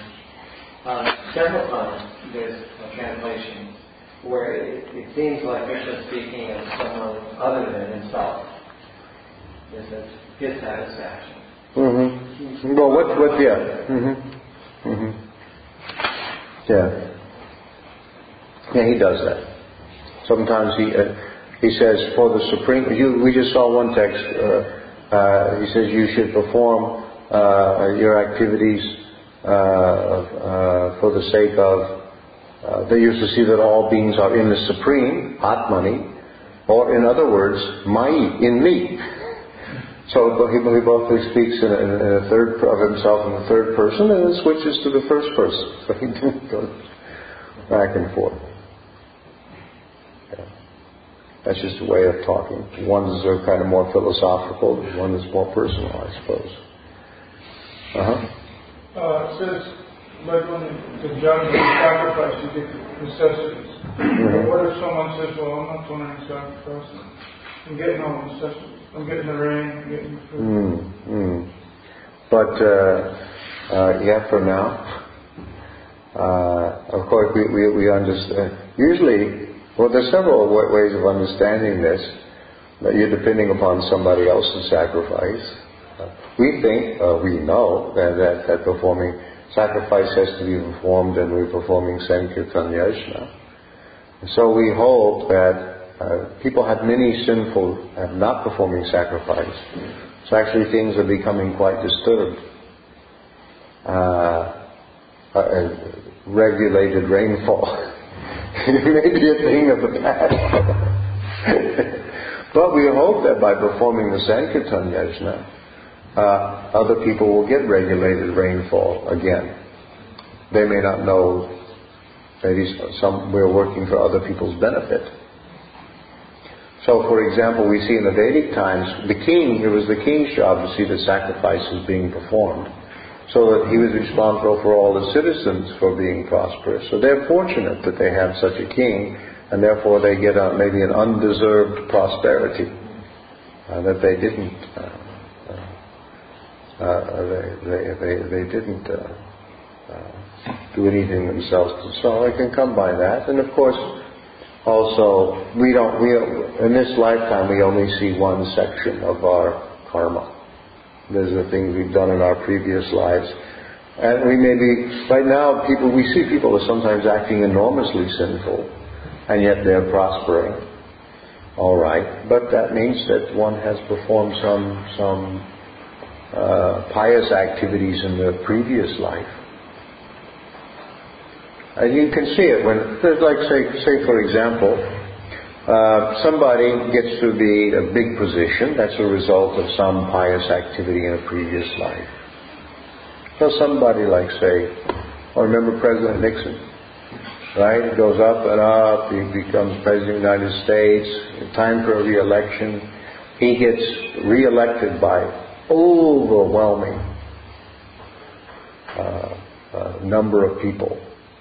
Uh, several times there's a translation where it, it seems like Krishna is speaking of someone other than himself. This is his satisfaction.
Mm-hmm. Well, what, what, yeah. Mm-hmm. Mm-hmm. Yeah. Yeah, he does that. Sometimes he uh, he says for the supreme. You, we just saw one text. Uh, uh, he says you should perform uh, your activities uh, uh, for the sake of. Uh, they used to see that all beings are in the supreme Atmani, or in other words, Mai, in me. So he, he both speaks in a, in a third of himself in the third person, and then switches to the first person. So he goes back and forth. Yeah. That's just a way of talking. One's are kind of more philosophical, one is more personal, I suppose. Uh-huh.
Uh, it says, like when the judge of sacrifice, you get necessities.
Mm-hmm.
But what if someone says, well, I'm not doing any sacrifice. I'm getting all the necessities. I'm getting the rain, I'm getting the food.
Mm, mm. But, uh, uh, yeah, for now, uh, of course, we, we, we understand. Usually, well, there's several ways of understanding this. That you're depending upon somebody else's sacrifice. Uh, we think, uh, we know that, that, that performing sacrifice has to be performed and we're performing Sankirtan Yajna. So we hold that Uh, people have many sinful, have not performing sacrifice. So actually things are becoming quite disturbed. Uh, uh, regulated rainfall may be a thing of the past. But we hope that by performing the Sankirtan Yajna, uh, other people will get regulated rainfall again. They may not know, maybe some we're working for other people's benefit. So, for example, we see in the Vedic times, the king, it was the king's job to see the sacrifices being performed, so that he was responsible for all the citizens for being prosperous. So they're fortunate that they have such a king, and therefore they get a, maybe an undeserved prosperity uh, that they didn't. Uh, uh, they, they, they, they didn't uh, uh, do anything themselves. So I can come by that, and of course. Also, we don't. We in this lifetime we only see one section of our karma. There's the things we've done in our previous lives, and we may be right now. People we see people are sometimes acting enormously sinful, and yet they're prospering. All right, but that means that one has performed some some uh, pious activities in the previous life. And you can see it when, like say, say for example, uh, somebody gets to be a big position. That's a result of some pious activity in a previous life. So somebody like, say, I remember President Nixon, right? He goes up and up. He becomes President of the United States. Time for a re-election. He gets re-elected by overwhelming uh, uh, number of people.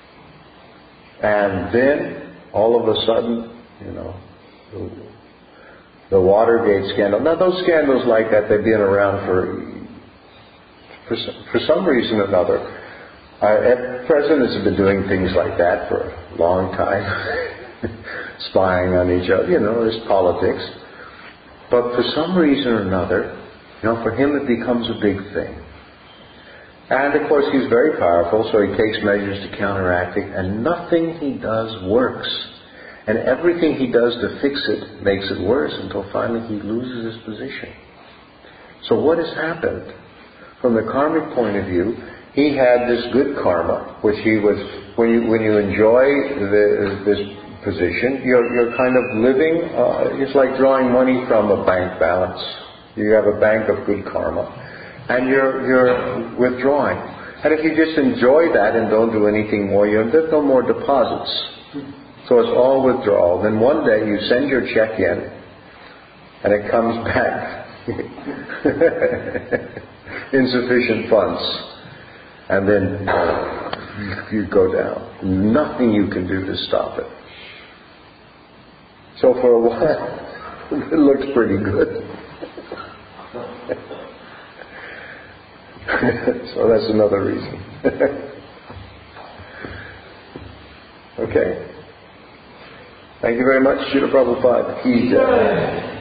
And then, all of a sudden, you know, the Watergate scandal. Now, those scandals like that, they've been around for for, for some reason or another. Uh, presidents have been doing things like that for a long time, spying on each other. You know, there's politics. But for some reason or another, you know, for him it becomes a big thing. And of course he's very powerful, so he takes measures to counteract it, and nothing he does works. And everything he does to fix it makes it worse until finally he loses his position. So what has happened? From the karmic point of view, he had this good karma, which he was, when you, when you enjoy the, this position, you're, you're kind of living, uh, it's like drawing money from a bank balance. You have a bank of good karma, and you're, you're withdrawing. And if you just enjoy that and don't do anything more, you there's no more deposits. So it's all withdrawal. Then one day you send your check in, and it comes back insufficient funds, and then you go down. Nothing you can do to stop it. So for a while, it looks pretty good. So that's another reason. Okay. Thank you very much. Srila Prabhupada. Ki Jai.